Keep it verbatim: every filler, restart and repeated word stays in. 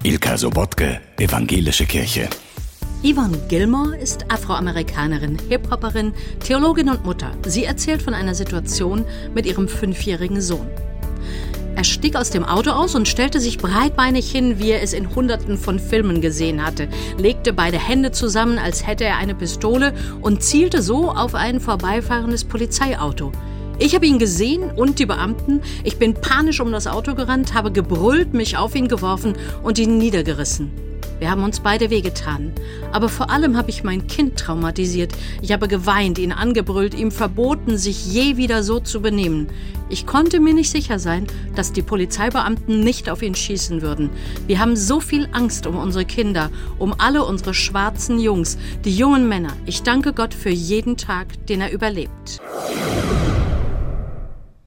Ilka Sobotke, Evangelische Kirche. Yvonne Gilmore ist Afroamerikanerin, Hip-Hopperin, Theologin und Mutter. Sie erzählt von einer Situation mit ihrem fünfjährigen Sohn. Er stieg aus dem Auto aus und stellte sich breitbeinig hin, wie er es in Hunderten von Filmen gesehen hatte, legte beide Hände zusammen, als hätte er eine Pistole und zielte so auf ein vorbeifahrendes Polizeiauto. Ich habe ihn gesehen und die Beamten. Ich bin panisch um das Auto gerannt, habe gebrüllt, mich auf ihn geworfen und ihn niedergerissen. Wir haben uns beide wehgetan. Aber vor allem habe ich mein Kind traumatisiert. Ich habe geweint, ihn angebrüllt, ihm verboten, sich je wieder so zu benehmen. Ich konnte mir nicht sicher sein, dass die Polizeibeamten nicht auf ihn schießen würden. Wir haben so viel Angst um unsere Kinder, um alle unsere schwarzen Jungs, die jungen Männer. Ich danke Gott für jeden Tag, den er überlebt.